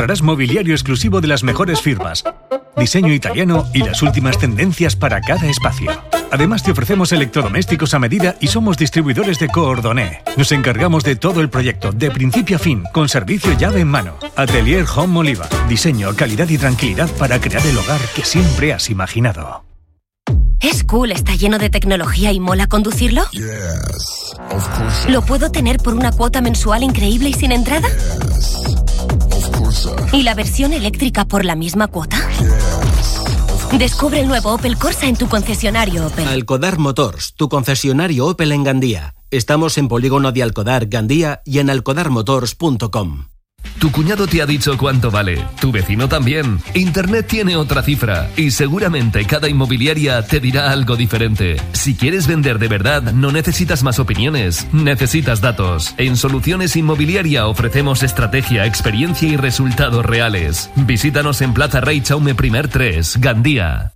encontrarás mobiliario exclusivo de las mejores firmas, diseño italiano y las últimas tendencias para cada espacio. Además te ofrecemos electrodomésticos a medida y somos distribuidores de Coordoné. Nos encargamos de todo el proyecto, de principio a fin, con servicio llave en mano. Atelier Home Oliva. Diseño, calidad y tranquilidad para crear el hogar que siempre has imaginado. ¿Es cool, está lleno de tecnología y mola conducirlo? Yes, of course. ¿Lo puedo tener por una cuota mensual increíble y sin entrada? Yes, of course. ¿Y la versión eléctrica por la misma cuota? Yes. Descubre el nuevo Opel Corsa en tu concesionario Opel. Alcodar Motors, tu concesionario Opel en Gandía. Estamos en Polígono de Alcodar, Gandía y en alcodarmotors.com. Tu cuñado te ha dicho cuánto vale, tu vecino también. Internet tiene otra cifra y seguramente cada inmobiliaria te dirá algo diferente. Si quieres vender de verdad, no necesitas más opiniones, necesitas datos. En Soluciones Inmobiliaria ofrecemos estrategia, experiencia y resultados reales. Visítanos en Plaza Rey Chaume I 3, Gandía.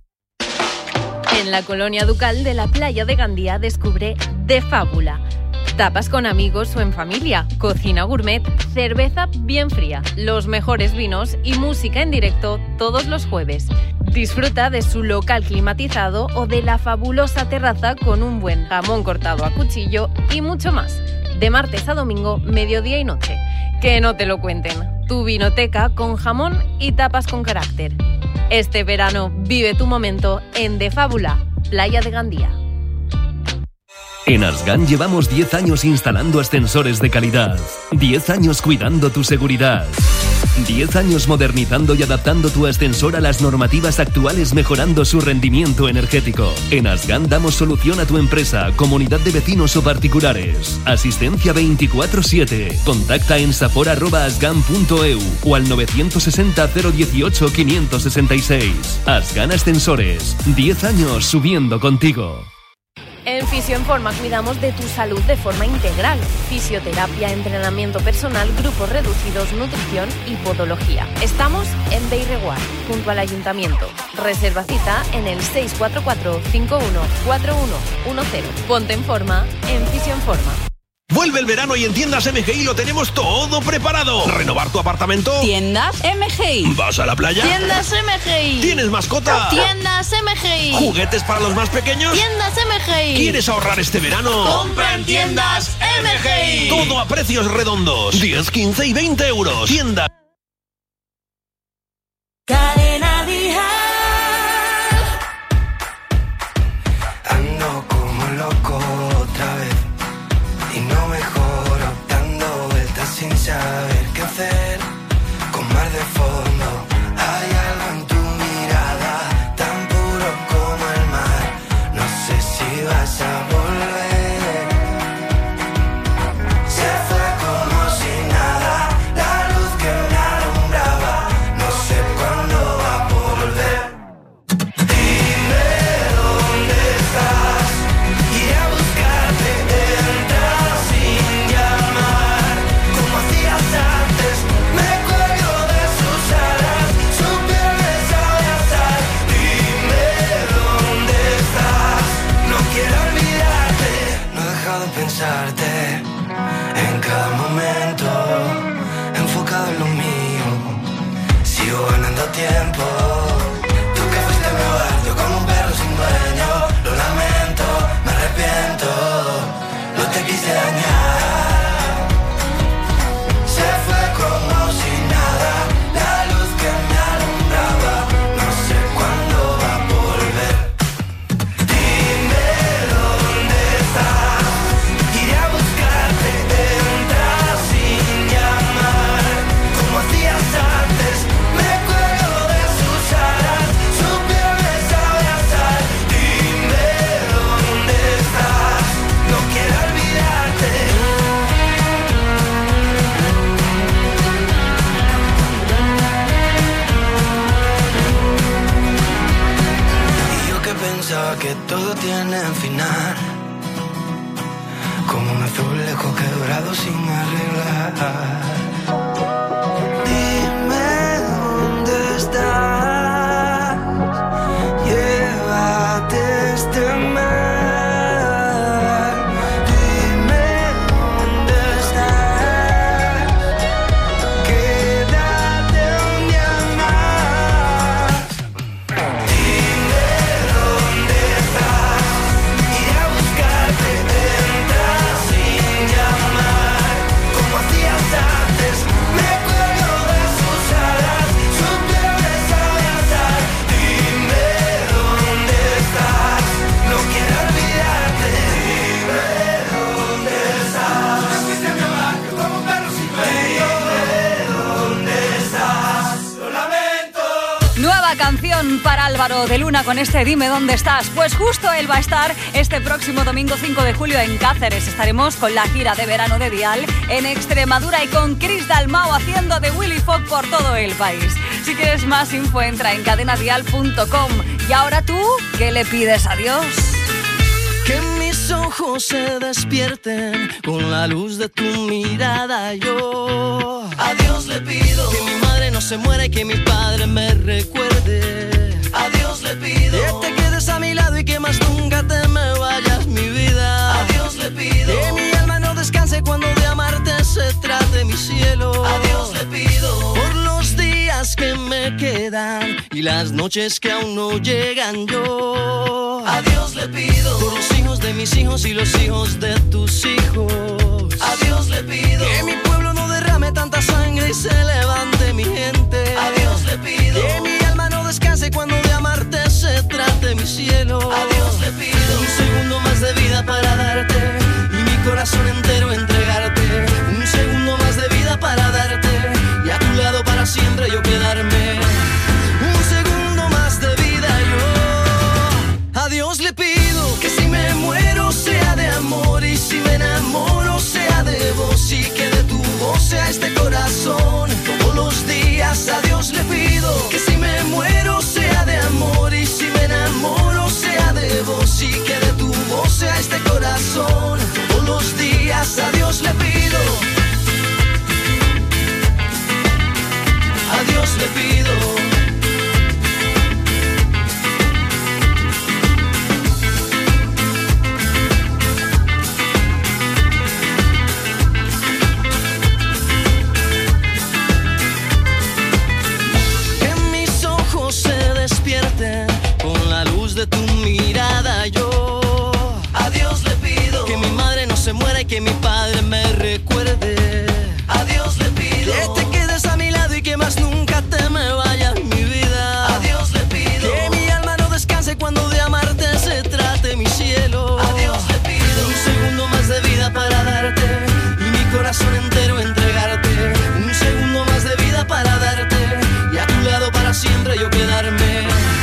En la colonia Ducal de la playa de Gandía descubre De Fábula. Tapas con amigos o en familia, cocina gourmet, cerveza bien fría, los mejores vinos y música en directo todos los jueves. Disfruta de su local climatizado o de la fabulosa terraza con un buen jamón cortado a cuchillo y mucho más. De martes a domingo, mediodía y noche. Que no te lo cuenten. Tu vinoteca con jamón y tapas con carácter. Este verano vive tu momento en De Fábula, playa de Gandía. En Asgan llevamos 10 años instalando ascensores de calidad, 10 años cuidando tu seguridad, 10 años modernizando y adaptando tu ascensor a las normativas actuales, mejorando su rendimiento energético. En Asgan damos solución a tu empresa, comunidad de vecinos o particulares. Asistencia 24/7. Contacta en safor@asgan.eu o al 960 018 566. Asgan Ascensores, 10 años subiendo contigo. En Fisio en Forma cuidamos de tu salud de forma integral. Fisioterapia, entrenamiento personal, grupos reducidos, nutrición y podología. Estamos en Beireguar, junto al Ayuntamiento. Reserva cita en el 644 514110. Ponte en forma en Fisio en Forma. Vuelve el verano y en Tiendas MGI lo tenemos todo preparado. ¿Renovar tu apartamento? Tiendas MGI. ¿Vas a la playa? Tiendas MGI. ¿Tienes mascota? Tiendas MGI. ¿Juguetes para los más pequeños? Tiendas MGI. ¿Quieres ahorrar este verano? ¡Compra en Tiendas MGI! Todo a precios redondos. 10, 15 y 20 euros. Tiendas. Cadena Dial. Ando como loco otra vez y no mejoro, dando vueltas sin saber qué hacer. Con mar de fondo hay algo en tu mirada, tan puro como el mar. No sé si vas a volver. Se fue como si nada, la luz que me alumbraba. No sé cuándo va a volver. Dime dónde estás, iré a buscarte. Entra sin llamar, como hacías antes. Me cuelgo de sus alas, su piel me sabe a sal. Dime dónde estás, no quiero olvidarte. No he dejado de pensarte en cada momento, enfocado en lo mío. Sigo ganando tiempo. Tú que fuiste mi hogar, yo como un perro sin dueño. Lo lamento, me arrepiento, no te quise dañar. Se fue como si nada, la luz que me alumbraba. No sé cuándo va a volver. Dime dónde estás, iré a buscarte. Entra sin llamar, como hacías antes. Me cuelgo de sus alas, su piel me sabe a sal. Dime dónde estás, no quiero olvidarte. Y yo que pensaba que todo tiene final, como un azulejo quebrado sin arreglar. Dime dónde estás, llévate este mar. Dime dónde estás, quédate nueva canción para Álvaro de Luna con este Dime dónde estás. Pues justo él va a estar este próximo domingo 5 de julio en Cáceres. Estaremos con la gira de verano de Dial en Extremadura y con Chris Dalmau haciendo de Willy Fogg por todo el país. Si quieres más info, entra en cadenadial.com. Y ahora tú, ¿qué le pides a Dios? Que mis ojos se despierten con la luz de tu mirada. Yo a Dios le pido que mi madre no se muera y que mi padre me recuerde. A Dios le pido que te quedes a mi lado y que más nunca te me vayas, mi vida. A Dios le pido que mi alma no descanse cuando de amarte se trate, mi cielo. A Dios le pido por los días que me quedan y las noches que aún no llegan. Yo a Dios le pido por los hijos de mis hijos y los hijos de tus hijos. A Dios le pido que mi pueblo no derrame tanta sangre y se levante mi gente. A Dios le pido que mi alma no descanse cuando de amarte se trate, mi cielo. A Dios le pido un segundo más de vida para darte y mi corazón entero entregarte. Un segundo más de vida para darte y a tu lado para siempre yo quedarme. Un segundo más de vida yo. A Dios le pido que si me muero sea de amor y si me enamoro sea de vos y que de tu voz sea este corazón todos los días. A Dios le pido que si me muero sea de amor y si me enamoro sea de vos y que de tu voz sea este corazón todos los días. A Dios le pido. A Dios le pido. Con la luz de tu mirada yo a Dios le pido que mi madre no se muera y que mi padre me recuerde. A Dios le pido que te quedes a mi lado y que más nunca te me vayas, mi vida. A Dios le pido que mi alma no descanse cuando de amarte se trate, mi cielo. A Dios le pido un segundo más de vida para darte y mi corazón entero entregarte. Un segundo más de vida para darte y a tu lado para siempre yo quedarme.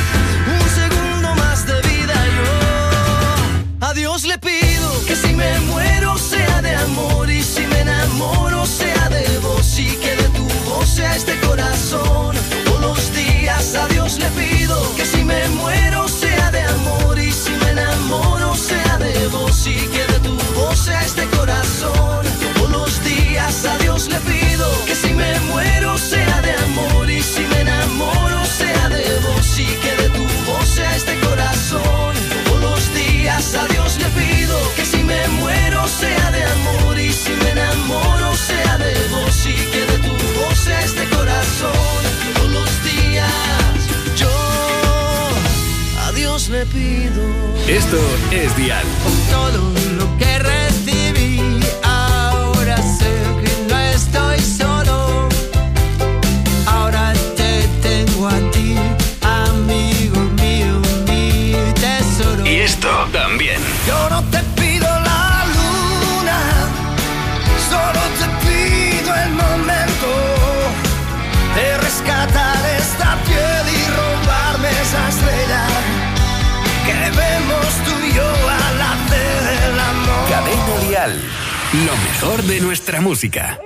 A Dios le pido que si me muero sea de amor y si me enamoro sea de vos y que de tu voz sea este corazón todos los días. A Dios le pido que si me muero sea de amor y si me enamoro sea de vos y que de tu voz sea este corazón todos los días. A Dios le pido que si me muero sea de amor y si me enamoro sea de vos y que de tu voz sea este corazón todos los días. A Dios le pido que si me muero sea de amor y si me enamoro sea de vos y que de tu voz sea este corazón todos los días. Yo a Dios le pido. Esto es Dial. Con todo lo que recibí, ahora sé que no estoy solo. Ahora te tengo a ti, amigo mío, mi tesoro. Y esto también. Yo no te pido la luna, solo te pido el momento de rescatar esta piel y robarme esa estrella que vemos tú y yo al hacer el amor. Cadena Dial, lo mejor de nuestra música.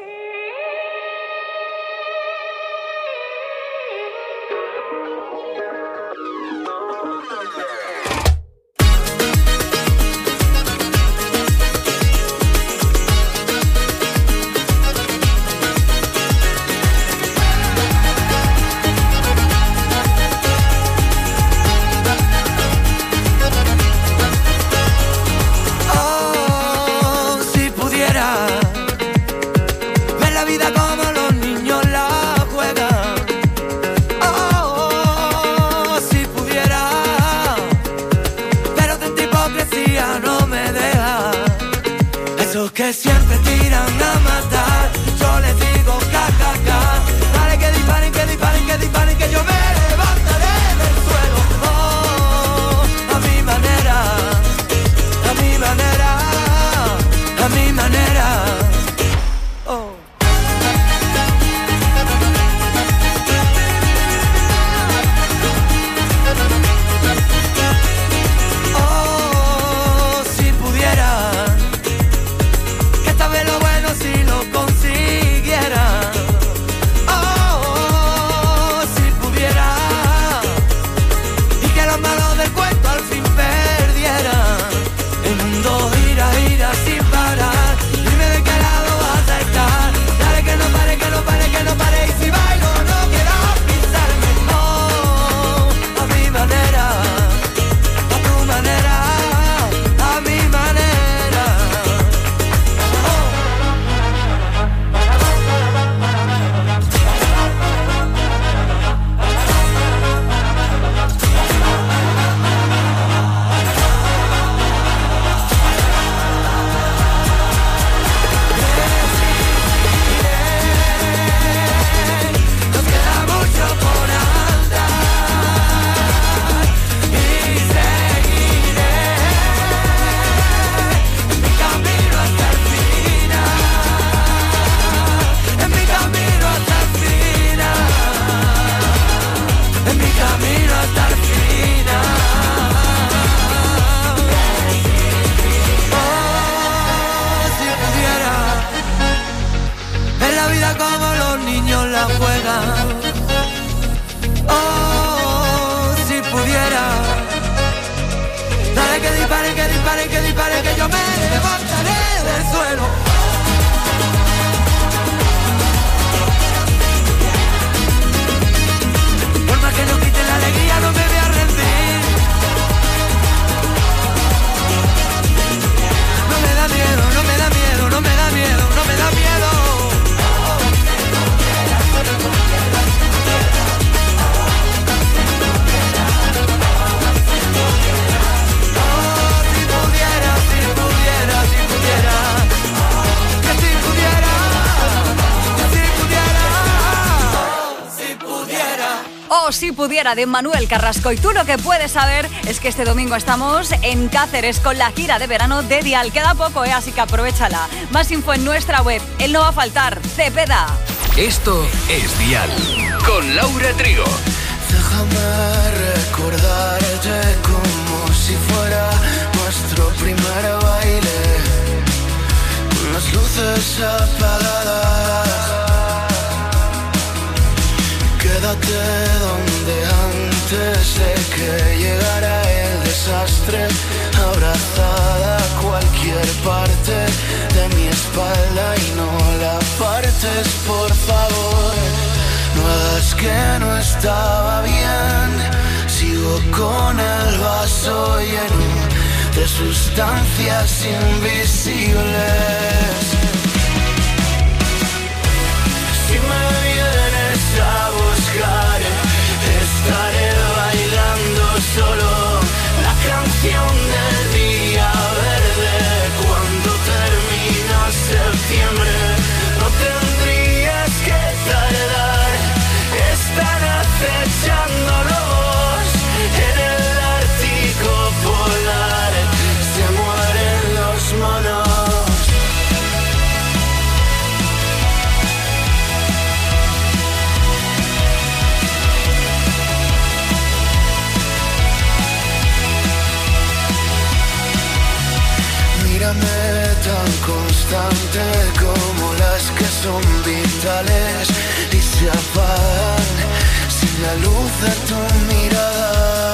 Que siempre tiran a matar, yo les digo ca, ca, ca. Dale que disparen, que disparen, que disparen, que yo me levantaré del suelo. Oh, a mi manera, a mi manera, a mi manera. Oh. en mi camino hasta el final. Oh, si pudiera ver la vida como los niños la juegan. Oh, si pudiera, dale que dispare, que dispare, que dispare, que yo me levantaré del suelo. Por más que nos quiten la alegría, no me voy a rendir. No me da miedo, no me da miedo, no me da miedo, no me da miedo. Oh, si pudiera, de Manuel Carrasco. Y tú lo que puedes saber es que este domingo estamos en Cáceres con la gira de verano de Dial. Queda poco, así que aprovéchala. Más info en nuestra web. Él no va a faltar. Cepeda. Esto es Dial con Laura Trigo. Déjame recordarte como si fuera nuestro primer baile, con las luces apagadas. Quédate donde antes de que llegara el desastre, abrazada a cualquier parte de mi espalda y no la apartes, por favor. No hagas que no estaba bien, sigo con el vaso lleno de sustancias invisibles. Si me vienes a buscar, estaré bailando solo la canción del día verde. Cuando termina septiembre, no tendrías que tardar. Están acechándonos en el Ártico polar. Se mueren los monos. Mírame tan constante como las que son vitales y se apagan sin la luz de tu mirada.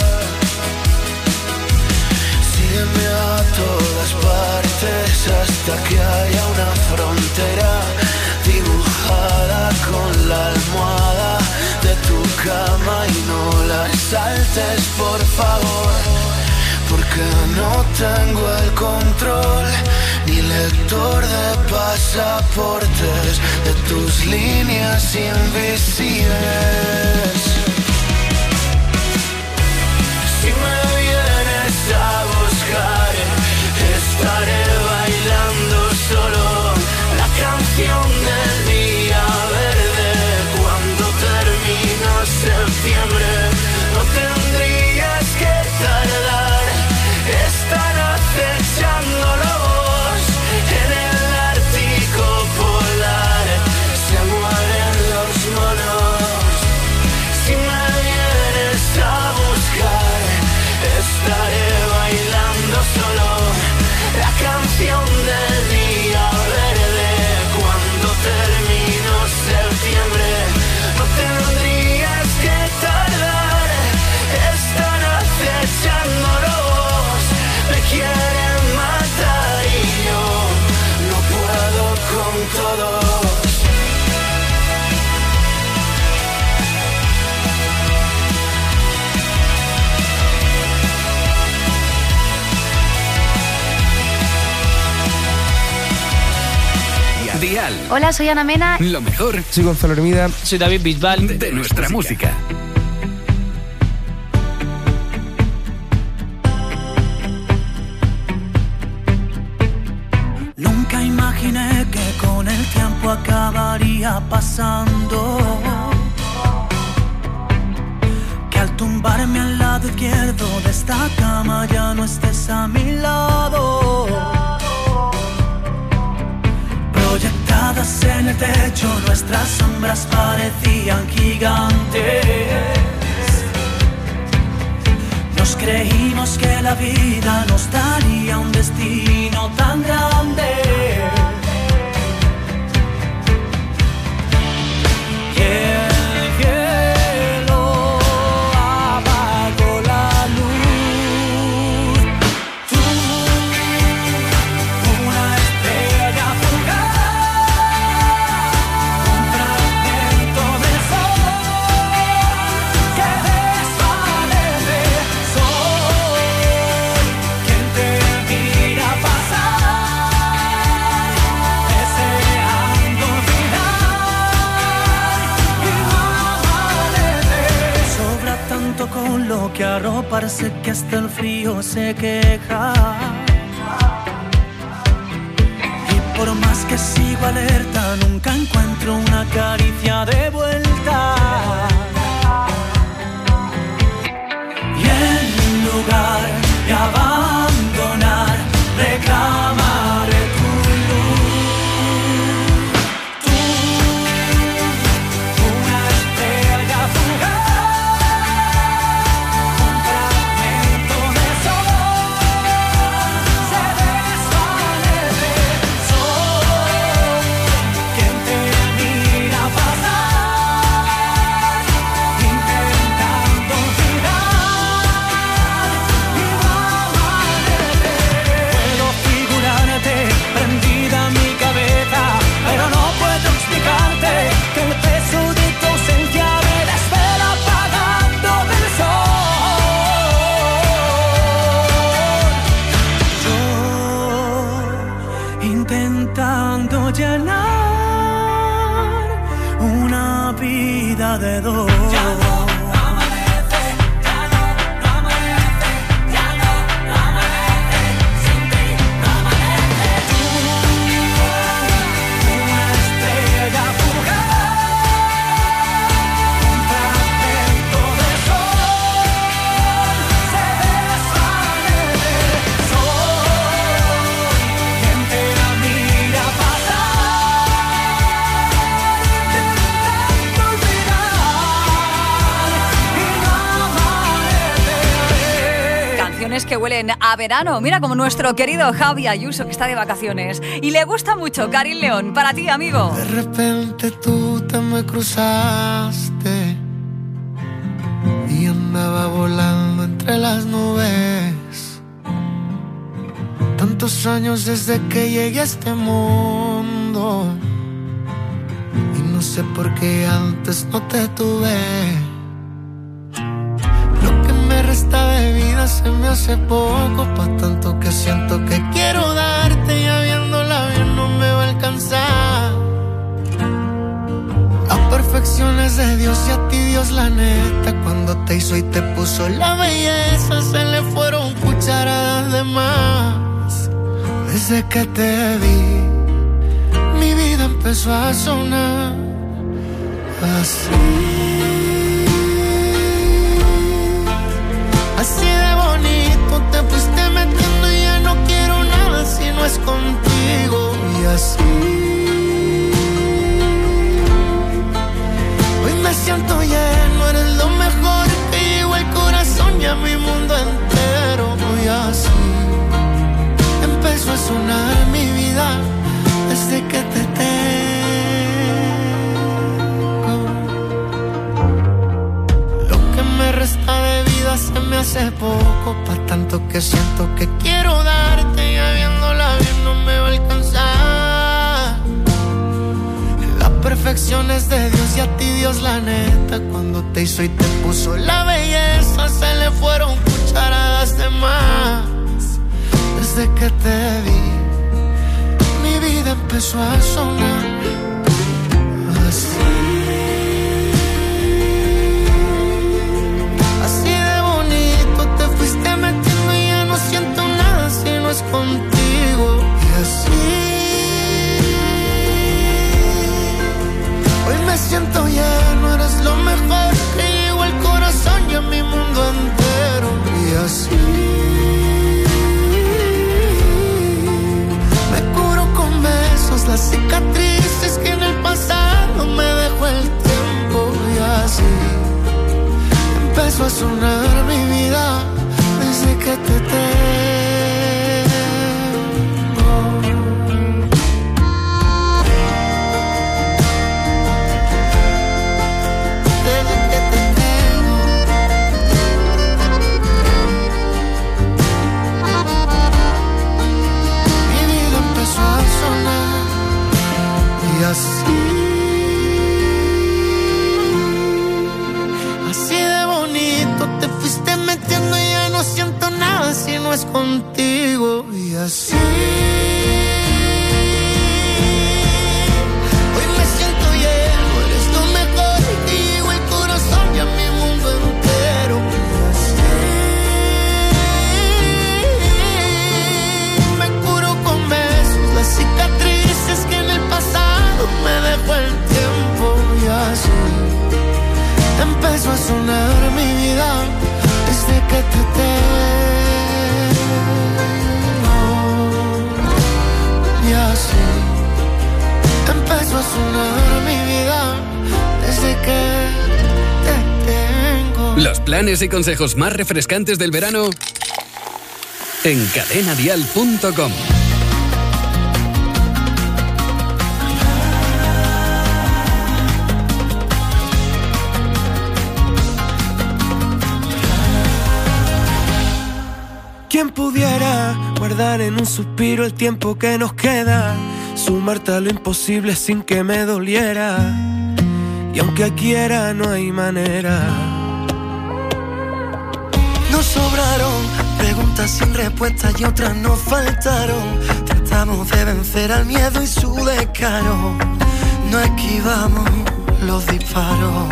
Sígueme a todas partes hasta que haya una frontera dibujada con la almohada de tu cama y no la saltes, por favor. Porque no tengo el control ni lector de pasaportes de tus líneas invisibles. Si me vienes a buscar, estaré bailando solo la canción del día verde. Cuando termina septiembre, no tendrías que tardar. Están acechándolos en el Ártico polar. Se mueren los monos. Si me vienes a buscar, estaré bailando solo la canción del día verde. Cuando termino septiembre, no tendrías que tardar. Están acechándolos. Me quieren matar y yo no puedo con todos. Dial. Hola, soy Ana Mena. Lo mejor. Soy Gonzalo Hermida. Soy David Bisbal. De nuestra música. Nunca imaginé que con el tiempo acabaría pasando, que al tumbarme al lado izquierdo de esta cama ya no estés a mi lado. Proyectadas en el techo, nuestras sombras parecían gigantes. Creímos que la vida nos daría un destino tan grande. Y el cielo apagó la luz. Tú, una estrella fugaz, un fragmento del sol que desvanece. Soy quien te mira pasar, deseando olvidar y no amanece. Sobra tanto con lo que arroparse que hasta el frío se queja. Y por más que sigo alerta, nunca encuentro una caricia de vuelta. Y en lugar de abandonar, reclamaré tu luz. Tú, una estrella fugaz, un fragmento de sol se desvanece. Soy quien te mira pasar, intentando olvidar y no amanece. Puedo figurarte prendida en mi cabeza, pero no puedo explicarte que el peso de tu ausencia me desvela apagando el sol. Yo intentando llenar una vida de dolor. Ya no amanece, ya no amanece, ya no amanece, sin ti no amanece. Tú, una estrella fugaz, un fragmento de sol se desvanece. Soy quien te mira pasar, intentando olvidar y no amanece. Canciones que huelen a verano. Mira como nuestro querido Javi Ayuso, que está de vacaciones y le gusta mucho Karin León. Para ti, amigo. De repente tú te me cruzaste y andaba volando entre las nubes. Tantos años desde que llegué a este mundo y no sé por qué antes no te tuve. Lo que me resta de vida se me hace poco, pa' tanto que siento que quiero darte, y viéndola bien no me va a alcanzar. La perfección es de Dios y a ti Dios la neta, cuando te hizo y te puso la belleza, se le fueron cucharadas de más. Desde que te vi, mi vida empezó a sonar así. Así de bonito te fuiste metiendo y ya no quiero nada si no es contigo. Y así hoy me siento lleno, eres lo mejor que llegó al corazón y a mi mundo entero. Y así empezó a sonar mi vida desde que te tengo. Lo que me resta de vida se me hace poco, pa' tanto que siento que quiero darte, y viéndola bien no me va a alcanzar. La perfección es de Dios y a ti Dios la neta, cuando te hizo y te puso la belleza, se le fueron cucharadas de más. Desde que te vi, mi vida empezó a sonar así. Así de bonito te fuiste metiendo y ya no siento nada si no es contigo. Y así hoy me siento lleno, eres lo mejor que llegó al corazón y a mi mundo entero. Y así las cicatrices que en el pasado me dejó el tiempo. Y así empezó a sonar mi vida que te tengo. Así de bonito te fuiste metiendo y ya no siento nada si no es contigo. Y así hoy me siento lleno, eres lo mejor que llegó el corazón y a mi mundo entero. Y así me curo con besos las cicatrices que en el pasado me dejó el tiempo. Y así empezó a sonar mi vida desde que te tengo. Y así empezó a sonar mi vida desde que te tengo. Los planes y consejos más refrescantes del verano en cadenadial.com. ¿Quién pudiera guardar en un suspiro el tiempo que nos queda? Sumarte a lo imposible sin que me doliera. Y aunque quiera no hay manera. Nos sobraron preguntas sin respuestas y otras nos faltaron. Tratamos de vencer al miedo y su descaro. No esquivamos los disparos.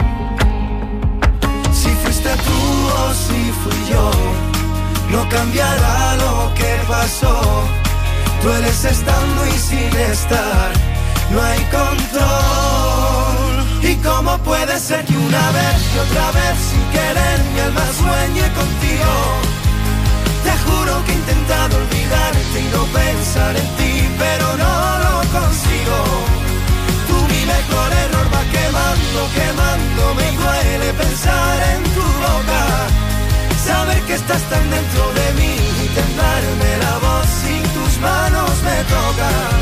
Si fuiste tú o si fui yo, no cambiará lo que pasó. Tú eres estando y sin estar, no hay control. ¿Y cómo puede ser que una vez y otra vez sin querer mi alma sueñe contigo? Te juro que he intentado olvidarte y no pensar en ti, pero no lo consigo. Tú mi mejor error va quemando, quemando. Me duele pensar en tu boca, saber que estás tan dentro de mí y temblarme la voz sin tus manos me tocan.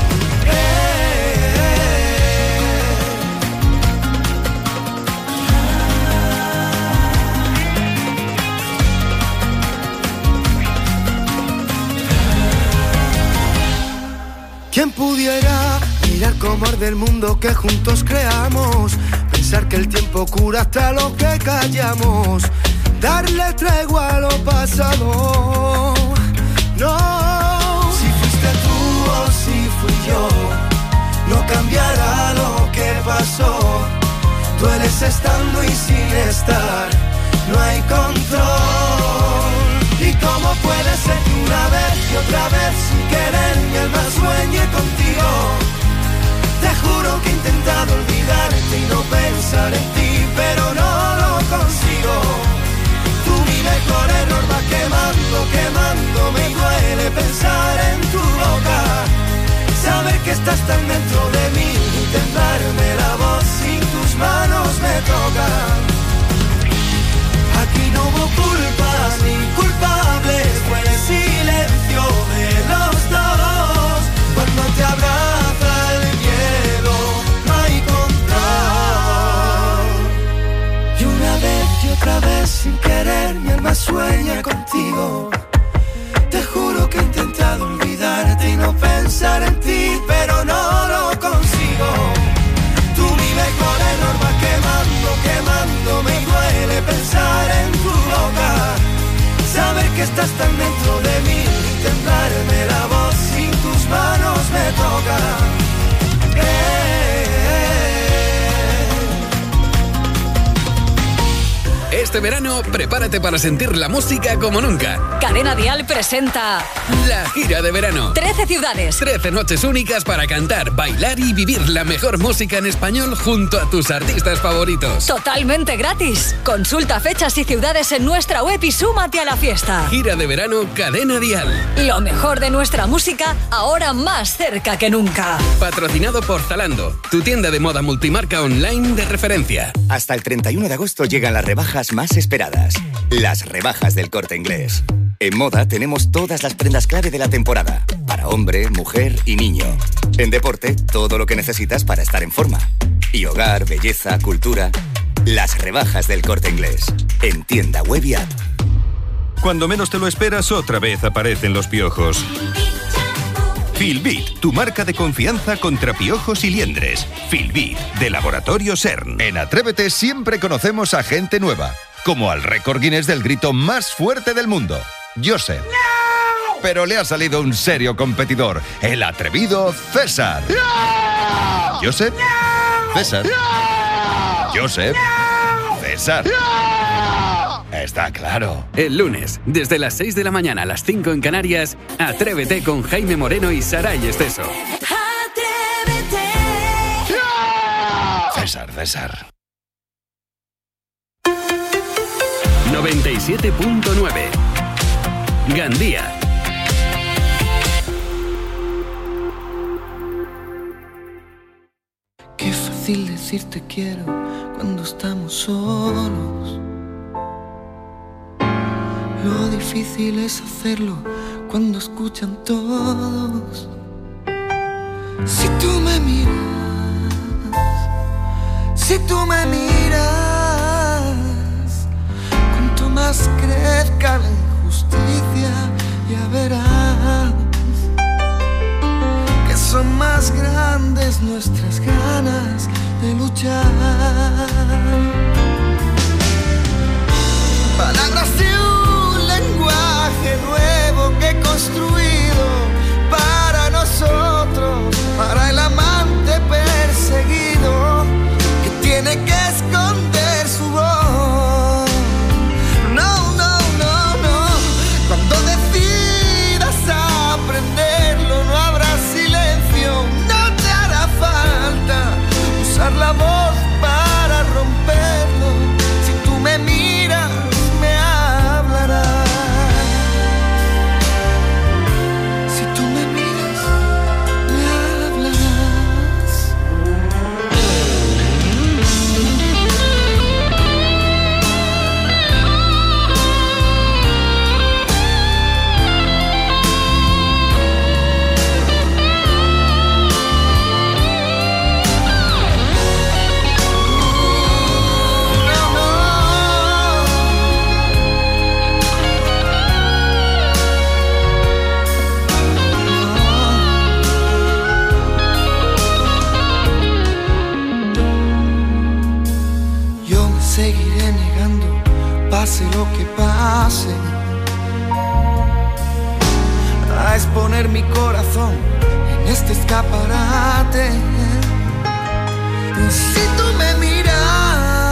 ¿Quién pudiera mirar cómo arde el mundo que juntos creamos? Pensar que el tiempo cura hasta lo que callamos. Darle tregua a lo pasado. No. Si fuiste tú o si fui yo, no cambiará lo que pasó. Tú eres estando y sin estar, no hay control. ¿Y cómo puede ser que una vez y otra vez sin querer mi alma sueñe contigo? Te juro que he intentado olvidarte y no pensar en ti, pero no lo consigo. Tú mi mejor error va quemando, quemando. Me duele pensar en tu boca, saber que estás tan dentro de mí y temblarme la voz sin tus manos me tocan. Aquí no hubo culpas ni culpables, fue el silencio de los dos. Cuando te abraza el miedo, no hay control. Y una vez y otra vez sin querer mi alma sueña contigo. Te juro que he intentado olvidarte y no pensar en ti, pero no lo consigo. Tú mi mejor error va quemando, quemando. Me duele pensar en tu boca, saber que estás tan dentro de mí y temblarme la voz sin tus manos me tocan. Este verano, prepárate para sentir la música como nunca. Cadena Dial presenta La gira de verano. 13 ciudades. 13 noches únicas para cantar, bailar y vivir la mejor música en español junto a tus artistas favoritos. Totalmente gratis. Consulta fechas y ciudades en nuestra web y súmate a la fiesta. Gira de verano Cadena Dial. Lo mejor de nuestra música, ahora más cerca que nunca. Patrocinado por Zalando, tu tienda de moda multimarca online de referencia. Hasta el 31 de agosto llegan las rebajas más esperadas, las rebajas del Corte Inglés. En moda tenemos todas las prendas clave de la temporada, para hombre, mujer y niño. En deporte, todo lo que necesitas para estar en forma. Y hogar, belleza, cultura. Las rebajas del Corte Inglés. En tienda web y app. Cuando menos te lo esperas, otra vez aparecen los piojos. Filbit, tu marca de confianza contra piojos y liendres. Filbit, de Laboratorio CERN. En Atrévete siempre conocemos a gente nueva, como al récord Guinness del grito más fuerte del mundo, Joseph. ¡No! Pero le ha salido un serio competidor, el atrevido César. ¡No! ¿Joseph? ¡No! ¿César? ¡No! ¿Joseph? ¡No! ¿César? ¡No! Está claro. El lunes, desde las 6 de la mañana a las 5 en Canarias, Atrévete con Jaime Moreno y Saray Esteso. César. 97.9 Gandía. Qué fácil decir te quiero cuando estamos solos. Lo difícil es hacerlo cuando escuchan todos. Si tú me miras, cuanto más crezca la injusticia, ya verás que son más grandes nuestras ganas de luchar. Palabras de un lenguaje nuevo que he construido para nosotros, para el amante perseguido que tiene que esconder su voz. No, cuando decidas aprenderlo no habrá silencio, no te hará falta usar la voz para romperlo. Si tú me miras, me hablarás. Si tú me miras, me hablarás. Yo me seguiré negando, pase lo que pase, a exponer mi corazón en este escaparate. Si tú me miras,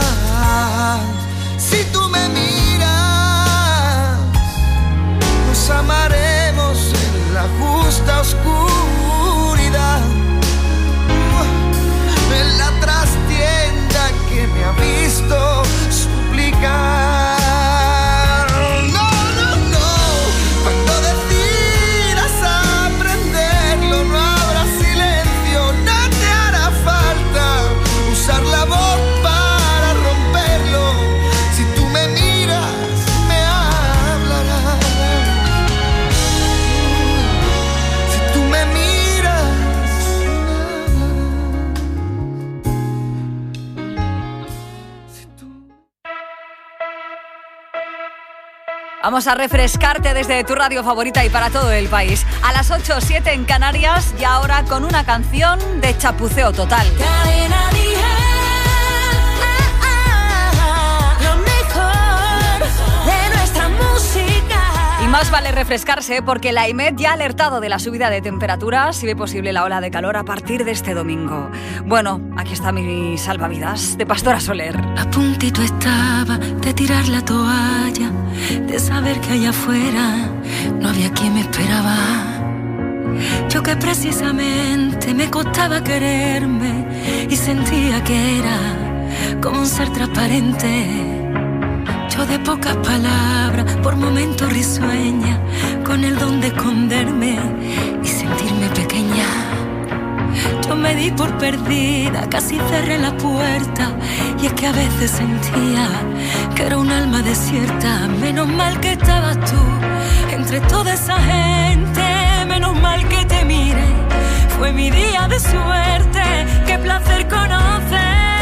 nos amaremos en la justa oscuridad, en la trastienda que me ha visto suplicar. No, cuando decidas aprenderlo no habrá silencio, no te hará falta usar la voz para romperlo. Si tú me miras, me hablarás. Si tú me miras, Vamos a refrescarte desde tu radio favorita y para todo el país. A las 8:07 en Canarias y ahora con una canción de chapuceo total. Cadena Dial, lo mejor de nuestra música. Y más vale refrescarse porque la IMED ya ha alertado de la subida de temperaturas y ve posible la ola de calor a partir de este domingo. Bueno, aquí está mi salvavidas de Pastora Soler. A puntito estaba de tirar la toalla, de saber que allá afuera no había quien me esperaba. Yo que precisamente me costaba quererme y sentía que era como un ser transparente. Yo de pocas palabras, por momentos risueña, con el don de esconderme y sentirme pequeña. Yo no me di por perdida, casi cerré la puerta. Y es que a veces sentía que era un alma desierta. Menos mal que estabas tú entre toda esa gente. Menos mal que te miré, fue mi día de suerte. Qué placer conocerte.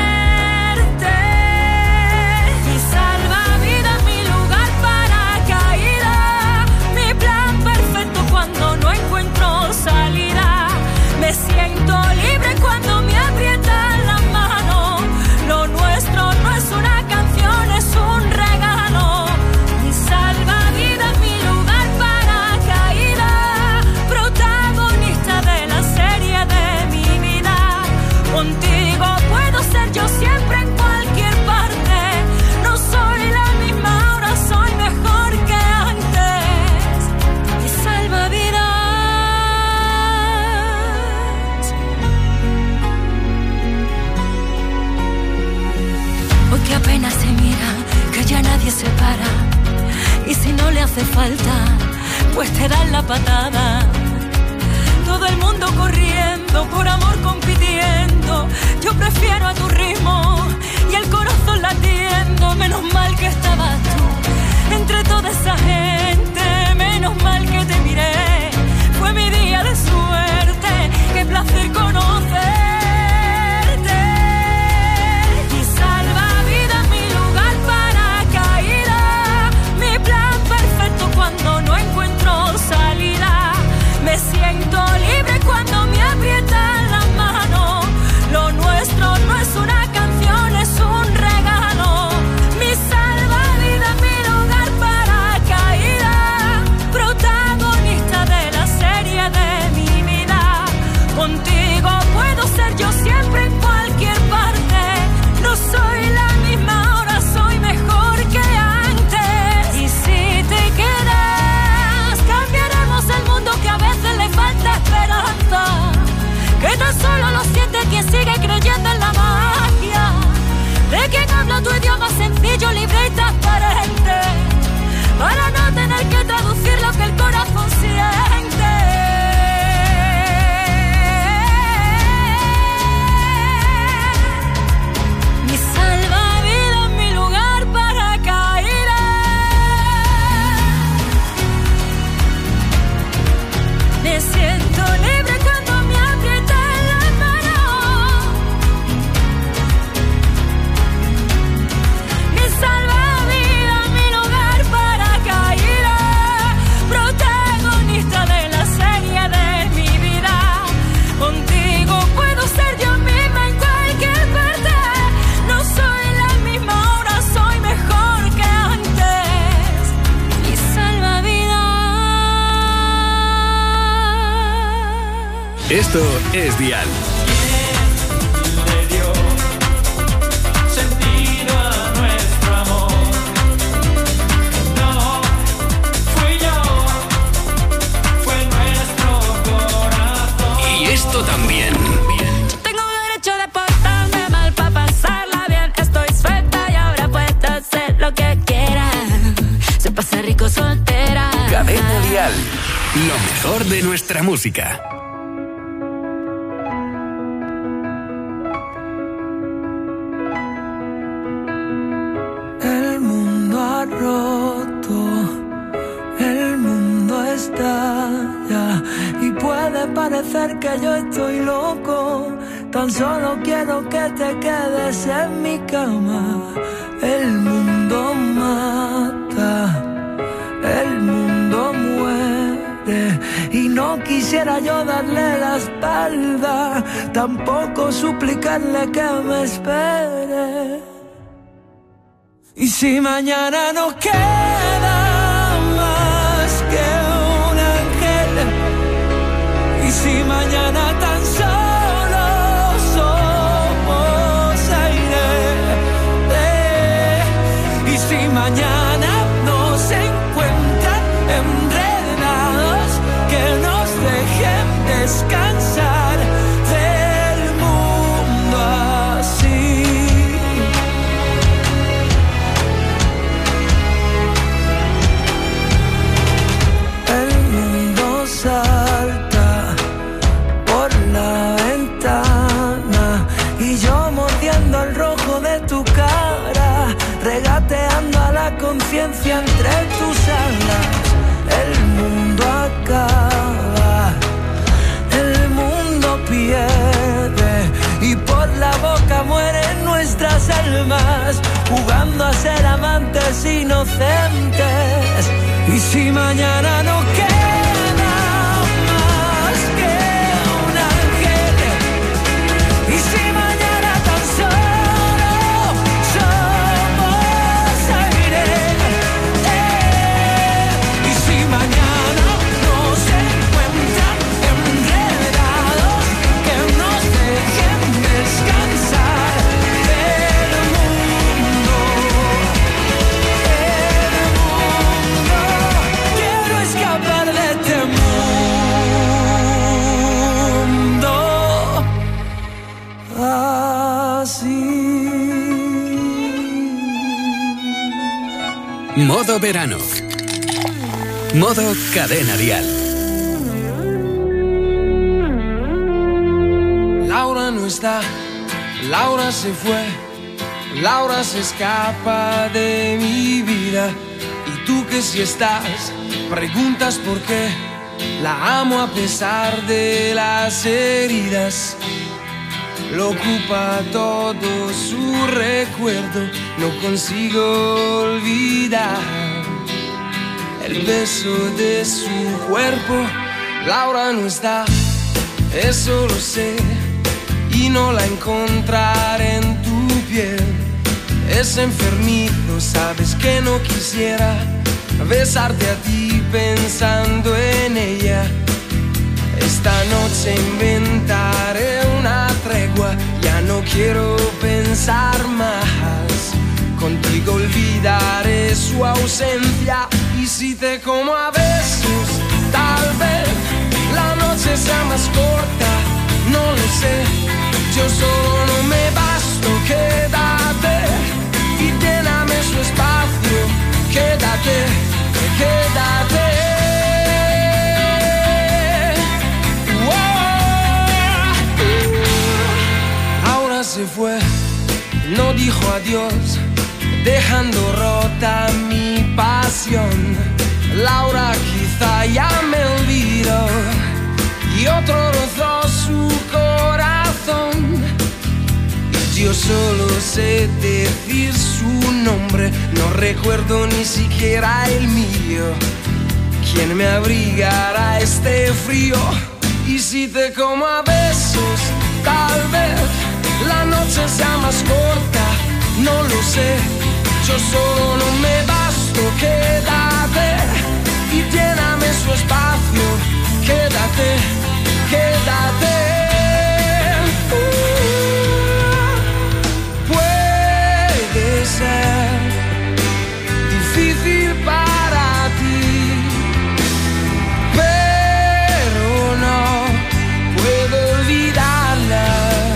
Mi salvavidas, mi lugar para caída, mi plan perfecto cuando no encuentro salida. Me siento libre cuando me aprietan las manos. Lo nuestro no es una canción, es un regalo. Mi salvavidas, mi lugar para caída, protagonista de la serie de mi vida. Contigo puedo ser yo siempre en cualquier parte. No soy la misma, ahora soy mejor que antes. Mi salvavidas. Hoy que apenas se mira, que ya nadie se para. Y si no le hace falta, pues te dan la patada. Todo el mundo corriendo, por amor compitiendo. Yo prefiero a tu ritmo y el corazón latiendo. Menos mal que estabas tú entre toda esa gente. Menos mal que te miré, fue mi día de suerte. Qué placer conocerte. Mi salvavidas, mi lugar para caída, mi plan perfecto cuando no encuentro salida. Me siento libre cuando me aprietan las manos. Lo nuestro no es una canción, es un regalo. Mi salvavidas, mi lugar para caída, protagonista de la serie de mi vida. Contigo puedo ser yo siempre en cualquier parte. No soy la misma, ahora soy mejor que antes. Y si te quedas, cambiaremos el mundo que a veces le falta esperanza. Que tan solo lo siente quien sigue creyendo en la magia de quien habla tu idioma sencillo, libre y transparente, para no tener que traducir lo que el corazón siente. Mi salvavidas, mi lugar para caída. Me siento libre cuando me aprietan las manos. Mi salvavidas, mi lugar para caída, protagonista de la serie de mi vida. Contigo puedo ser yo misma en cualquier parte. No soy la misma, ahora soy mejor que antes. Mi salvavidas. Esto es Dial. Le dio sentido a nuestro amor. No fui yo, fue nuestro corazón. Y esto también. Tengo derecho de portarme mal pa' pasarla bien. Estoy suelta y ahora puedo hacer lo que quiera. Se pasa rico soltera. Cadena Dial. Lo mejor de nuestra música. El mundo ha roto, el mundo estalla y puede parecer que yo estoy loco. Tan solo quiero que te quedes en mi cama. El mundo mata, el mundo muere y no quisiera yo darle la espalda, tampoco suplicarle que me espere. Y si mañana no queda más que un ángel, y si mañana tan solo somos aire, y si mañana nos encuentran enredados, que nos dejen descansar del mundo así. El mundo salta por la ventana conciencia entre tus alas. El mundo acaba, el mundo pierde y por la boca mueren nuestras almas, jugando a ser amantes inocentes. Y si mañana no queda más que un ángel, y si mañana tan solo somos aire, y si mañana nos encuentran enredados, que nos dejen descansar del mundo. Quiero escapar de este mundo así. Modo verano. Modo Cadena Dial. Laura no está, Laura se fue, Laura se escapa de mi vida. Y tú que si estás, preguntas por qué. La amo a pesar de las heridas. Lo ocupa todo su recuerdo, no consigo olvidar el beso de su cuerpo. Laura no está, eso lo sé, y no la encontraré en tu piel. Es enfermizo, sabes que no quisiera besarte a ti pensando en ella. Esta noche inventaré una tregua, ya no quiero pensar más. Contigo olvidaré su ausencia, y si te como a besos, tal vez la noche sea más corta, no lo sé. Yo solo no me basto, quédate y lléname su espacio. Quédate, quédate. Ahora se fue, no dijo adiós, dejando rota mi pasión. Laura quizá ya me olvidó y otro rozó su corazón. Y yo solo sé decir su nombre, no recuerdo ni siquiera el mío. ¿Quién me abrigará este frío? Y si te como a besos, tal vez la noche sea más corta, no lo sé. Yo solo no me basto, quédate y lléname su espacio. Quédate, quédate. Puede ser difícil para ti, pero no puedo olvidarla.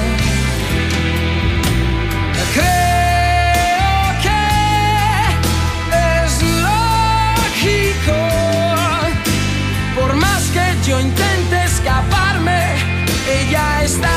Yo intento escaparme, ella está.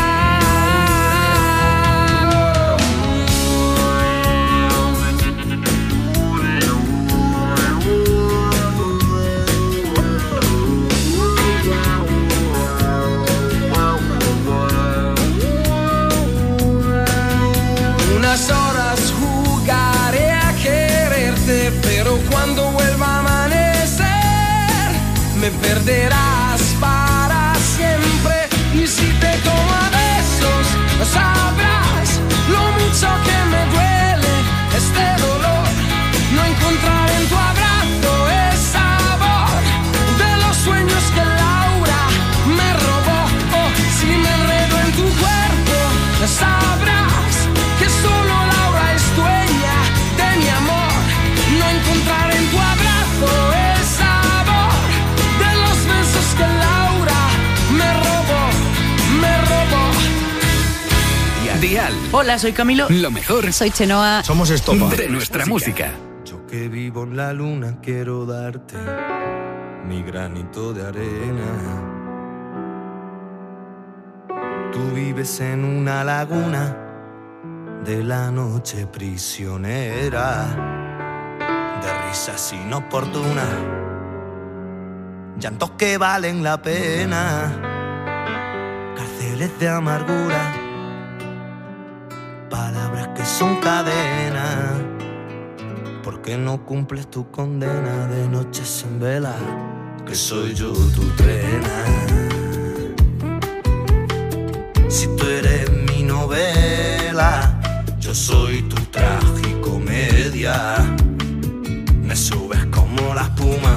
Unas horas jugaré a quererte, pero cuando vuelva a amanecer me perderás para siempre. Y si te como a besos, sabrás lo mucho que me duele este dolor. No encontrar en tu abrazo el sabor de los sueños que Laura me robó. Oh, si me enredo en tu cuerpo, sabrás que solo Laura es dueña de mi amor. No encontrar en tu abrazo el sabor de los besos que Laura me robó, me robó. Dial. Hola, soy Camilo. Lo mejor. Soy Chenoa. Somos Estopa. De nuestra música. Yo que vivo en la luna quiero darte mi granito de arena. Tú vives en una laguna de la noche prisionera. risas inoportunas, llantos que valen la pena, cárceles de amargura, palabras que son cadenas. ¿Por qué no cumples tu condena de noches en vela? Que soy yo tu trena. Si tú eres mi novela, yo soy tu tragicomedia. Me subes como la espuma,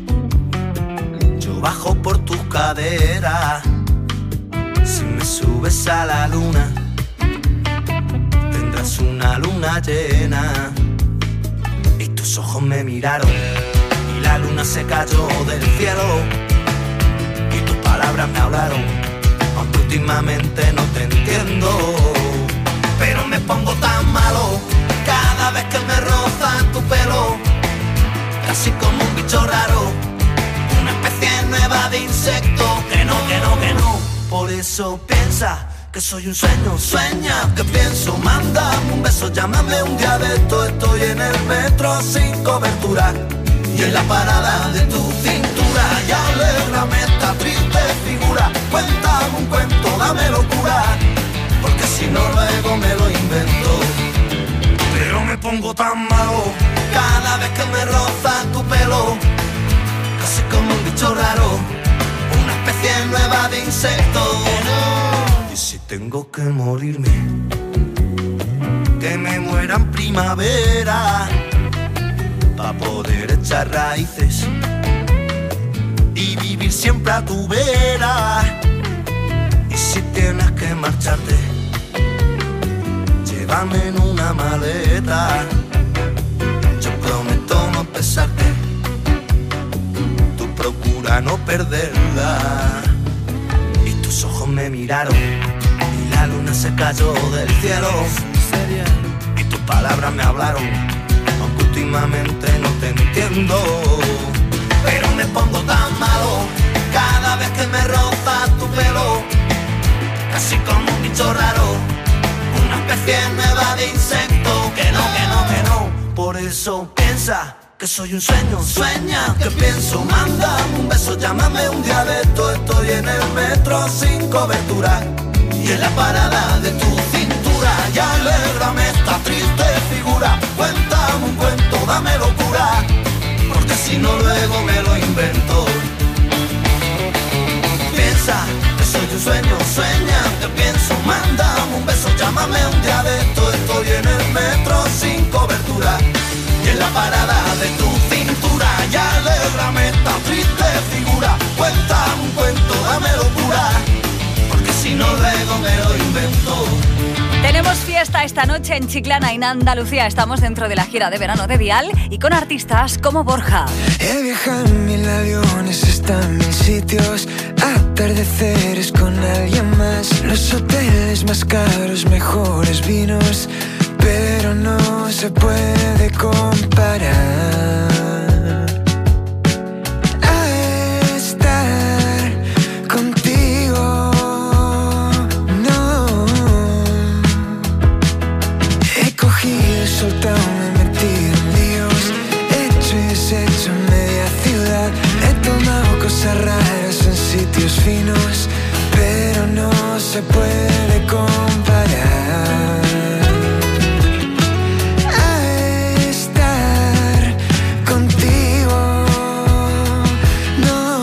yo bajo por tus caderas. Si me subes a la luna, tendrás una luna llena. Y tus ojos me miraron y la luna se cayó del cielo. Y tus palabras me hablaron, aunque últimamente no te entiendo. Pero me pongo tan malo cada vez que me rozan tu pelo, casi como un bicho raro, una especie nueva de insecto. Que no, que no, que no. Por eso piensa que soy un sueño, sueña que pienso. Mándame un beso, llámame un día de esto. Estoy en el metro sin cobertura y en la parada de tu cintura. Y alégrame esta triste figura. Cuéntame un cuento, dame locura, porque si no luego me lo invento. Pero me pongo tan malo cada vez que me roza tu pelo, casi como un bicho raro, una especie nueva de insecto. Y si tengo que morirme, que me muera en primavera, pa' poder echar raíces y vivir siempre a tu vera. Y si tienes que marcharte, llévame en una maleta. Yo prometo no pesarte, tú procura no perderla. Y tus ojos me miraron y la luna se cayó del cielo. Y tus palabras me hablaron, aunque últimamente no te entiendo. Pero me pongo tan malo cada vez que me roza tu pelo, casi como un bicho raro, una especie nueva de insecto. Que no, que no, que no. Por eso piensa que soy un sueño, sueña que pienso. Mándame un beso, llámame un día de esto. Estoy en el metro sin cobertura y en la parada de tu cintura. Y alégrame esta triste figura. Cuéntame un cuento, dame locura, porque si no luego me lo invento. Piensa que soy un sueño, sueña que pienso. Mándame un beso, llámame un día de esto. Estoy en el metro sin cobertura y en la parada de tu cintura. Y alégrame esta triste figura. Cuéntame un cuento, dame locura, porque si no luego me lo invento. Tenemos fiesta esta noche en Chiclana, en Andalucía. Estamos dentro de la gira de verano de Dial y con artistas como Borja. He viajado en 1000 aviones, está en 1000 sitios, atardeceres con alguien más, los hoteles más caros, mejores vinos, pero no se puede comparar a estar contigo. No, he cogido, soltado, me he metido en líos, he hecho y deshecho en media ciudad, he tomado cosas raras en sitios finos, pero no se puede comparar a estar contigo. No,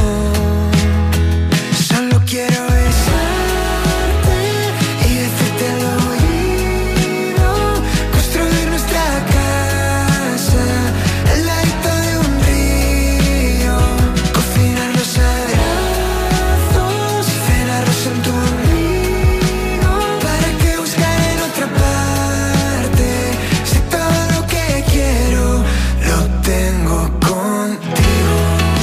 solo quiero besarte y decirte al oído, construir nuestra casa al ladito de un río, cocinarnos abrazos, cenarnos en tu ombligo. ¿Para qué buscar en otra parte si todo lo que quiero lo tengo contigo?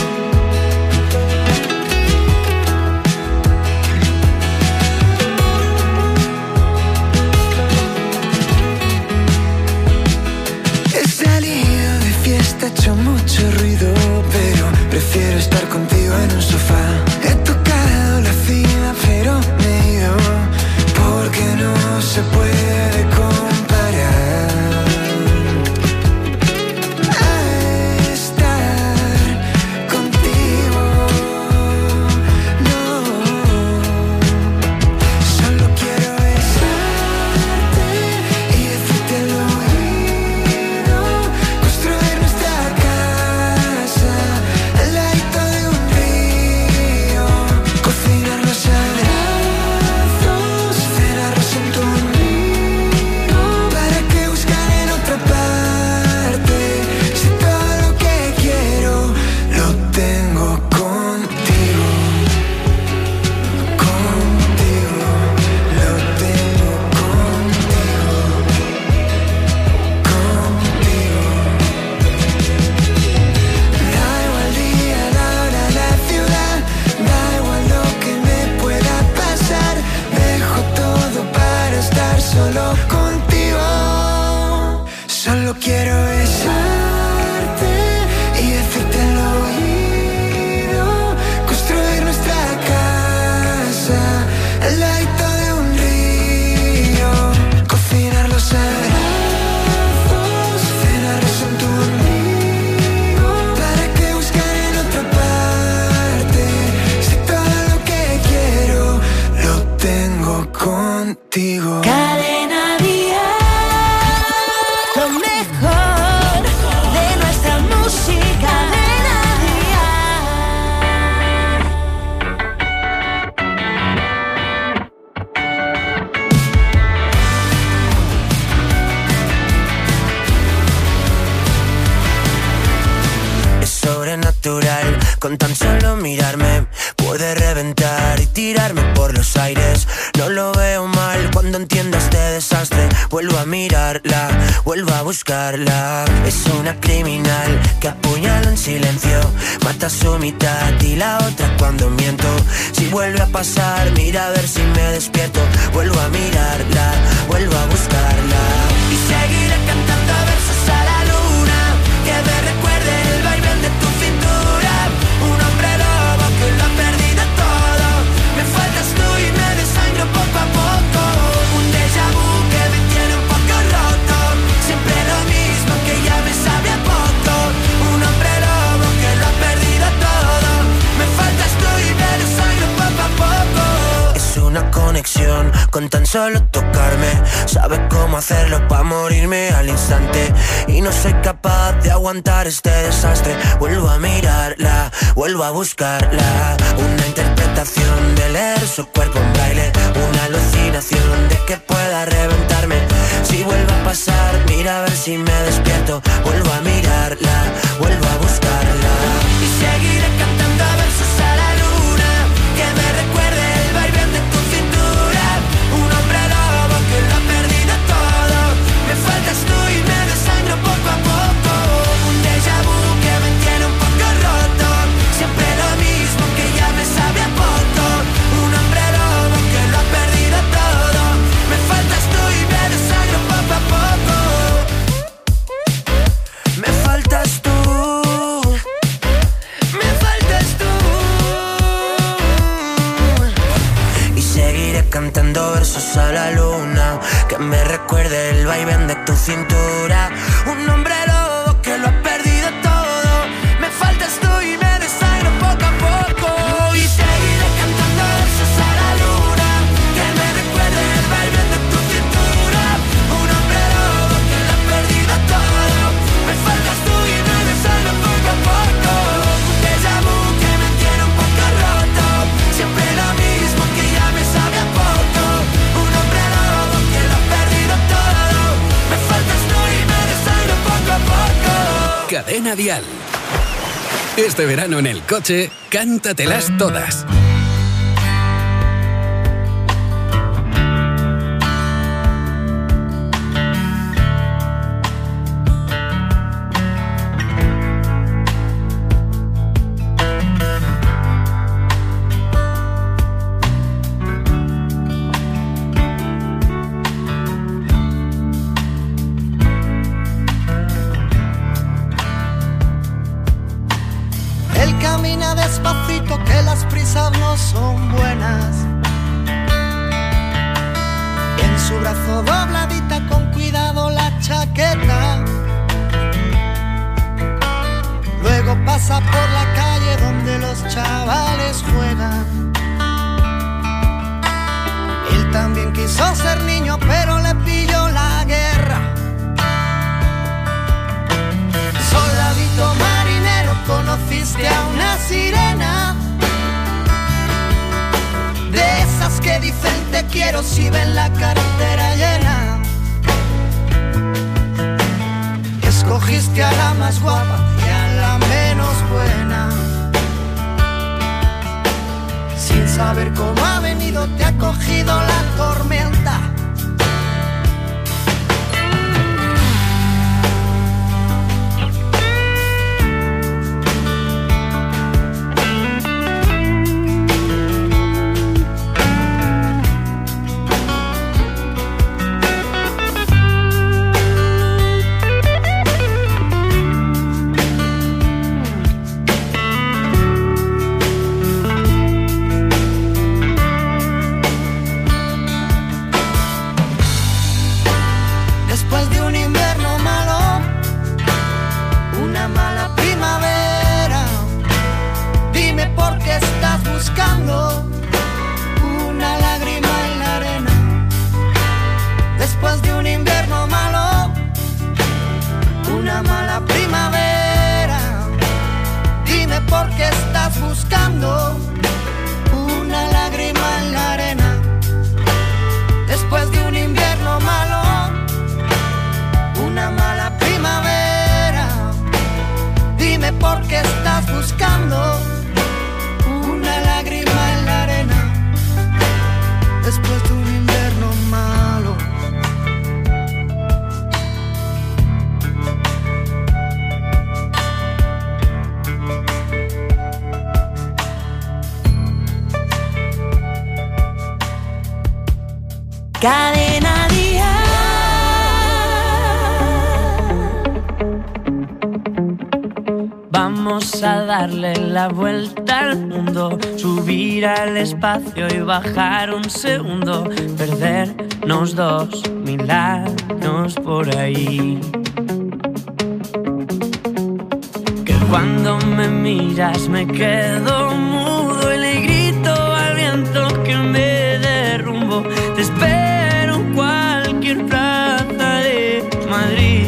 He salido de fiesta, he hecho mucho ruido, pero prefiero estar contigo en un sofá. He tocado la cima, pero me he ido, porque no se puede comparar a Solo quiero besarte y decirte al oído, construir nuestra casa al ladito de un río, cocinar los abrazos, cenarlos en tu ombligo. ¿Para qué buscar en otra parte si todo lo que quiero lo tengo contigo? Cadena Dial, lo mejor de nuestra música. Cadena Es sobrenatural, con tan solo mirarme puede reventar y tirarme por los aires. No lo veo mal cuando entienda este desastre. Vuelvo a mirarla, vuelvo a buscarla. Es una criminal que apuñala en silencio, mata su mitad y la otra cuando miento. Si vuelve a pasar, mira a ver si me despierto. Vuelvo a mirarla, vuelvo a buscarla. Y seguiré cantando versos a la luna, que me recuerde el vaivén de tu cintura. Un hombre lobo que lo ha perdido todo. Me faltas tú y me desangro poco a poco. Un déjà vu que me tiene un poco roto. Siempre lo mismo que ya me sabe a poco. Un hombre lobo que lo ha perdido todo. Me faltas tú y me desangro poco a poco. Es una conexión con tan solo tocarme. Sabe cómo hacerlo para morirme al instante. Y no soy capaz de aguantar este desastre. Vuelvo a mirarla, vuelvo a buscarla. Una interpretación de leer su cuerpo en braille. Una alucinación de que pueda reventarme. Si vuelve a pasar, mira a ver si me despierto. Vuelvo a mirarla, vuelvo a buscarla. Y seguiré cantando versos a la luna, que me recuerde el vaivén de tu cintura. Un hombre lobo que lo ha perdido todo. Me faltas tú y me desangro poco a poco. Un déjà vu que me tiene un poco roto. Siempre lo mismo que ya me sabe a poco. Un hombre lobo que lo ha perdido todo. Me faltas tú y me desangro poco a poco. Me faltas tú. Me faltas tú. Y seguiré cantando versos a la luna, que me recuerde el vaivén de tu cintura. Un hombre lobo que lo ha perdido todo. Me faltas tú y me desangro poco a poco. Y seguiré cantando versos a la luna, que me recuerde el vaivén de tu cintura. Un hombre lobo que lo ha perdido todo. Me faltas tú y me desangro poco a poco. Un déjà vu que me tiene un poco roto. Siempre lo mismo que ya me sabe a poco. Un hombre lobo que lo ha perdido todo. Me faltas tú y me desangro poco a poco. Cadena Dial. Este verano en el coche, cántatelas todas. Él camina despacito, que las prisas no son buenas. En su brazo dobladita, con cuidado la chaqueta. Luego pasa por la calle donde los chavales juegan. Él también quiso ser niño, pero le pilló la guerra. Soldadito marinero, conociste a una sirena, de esas que dicen te quiero si ven la cartera llena. Escogiste a la más guapa y a la menos buena. Sin saber cómo ha venido, te ha cogido la tormenta. Cadena Día. Vamos a darle la vuelta al mundo, subir al espacio y bajar un segundo, perdernos 2000 años por ahí. Que cuando me miras me quedo mudo y le grito al viento que me derrumbo. Te espero en cualquier plaza de Madrid.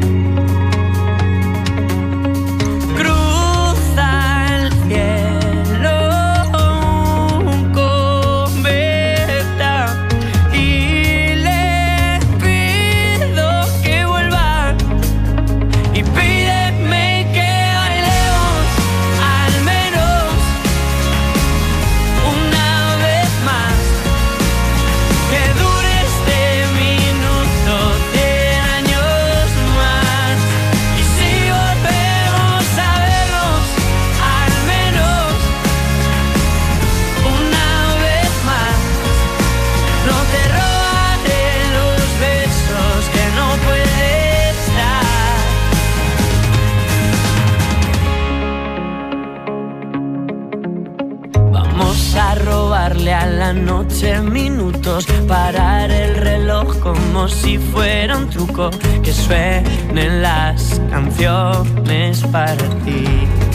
A la noche minutos, parar el reloj como si fuera un truco, que suenen las canciones para ti.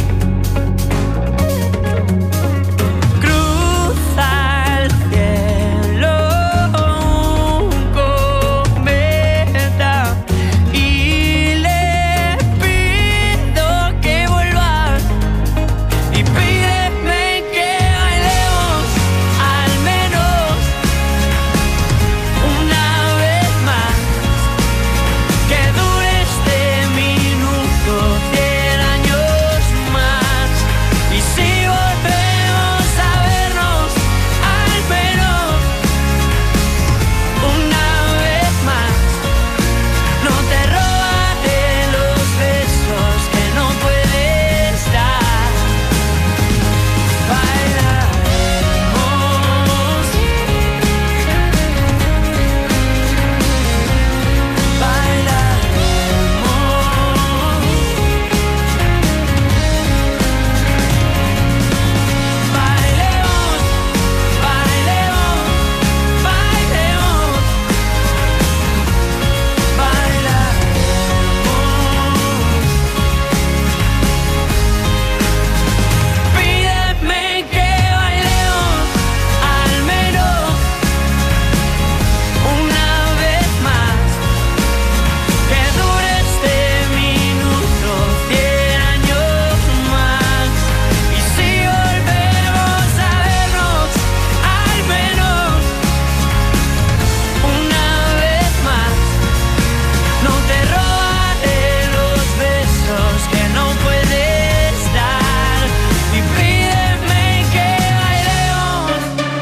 Cruza el cielo un cometa y le pido que vuelva y pídeme que bailemos al menos una vez más, que dure este minuto 100 años más. Y si volvemos a vernos al menos una vez más, no te robaré los besos que no puedes dar. Bailaremos, pídeme que bailemos al menos una vez más, que dure este minuto 100 años más. Y si volvemos a vernos al menos una vez más, no te robaré los besos que no puedes dar. Y pídeme que bailemos.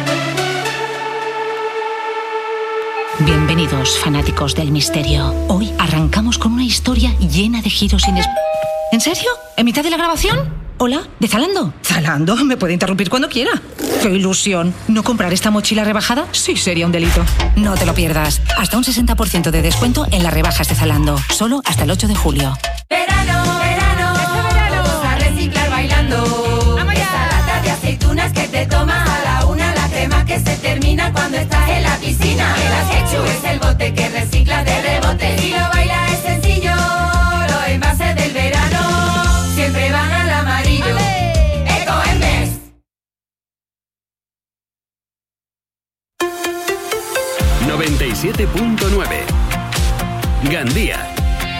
Bienvenidos, fanáticos del misterio. Hoy arrancamos con una historia llena de giros inesperados. ¿En serio? ¿En mitad de la grabación? Hola, ¿de Zalando? ¿Zalando? Me puede interrumpir cuando quiera. ¡Qué ilusión! ¿No comprar esta mochila rebajada? Sí, sería un delito. No te lo pierdas. Hasta un 60% de descuento en las rebajas de Zalando. Solo hasta el 8 de julio. Verano, verano, vamos a reciclar bailando. Esa lata de aceitunas que te tomas a la una, la crema que se termina cuando estás en la piscina. El Akechu es el bote que recicla de rebote. Si lo bailas es sencillo, los envases del verano siempre van al amarillo. Ecoembes. 97.9 Gandía.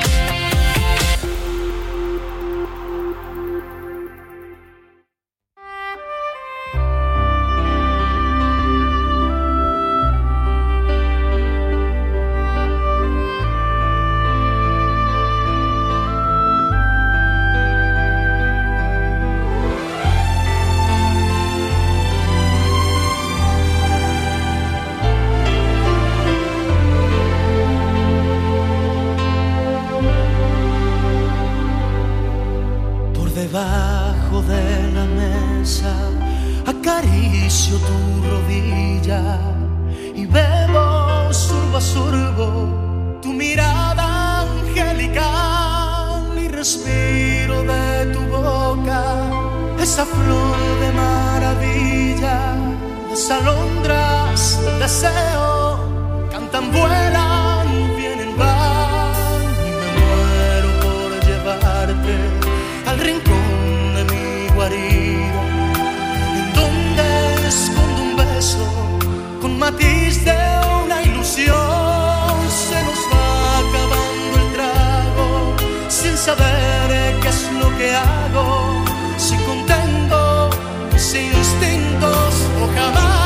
Debajo de la mesa acaricio tu rodilla y bebo sorbo a sorbo tu mirada angelical y respiro de tu boca esa flor de maravilla. Las alondras del deseo cantan, vuelan, vienen, van y me muero por llevarte al rincón de mi guarida, en donde escondo un beso con matiz de una ilusión. Se nos va acabando el trago sin saber qué es lo que hago, si contengo mis instintos o jamás.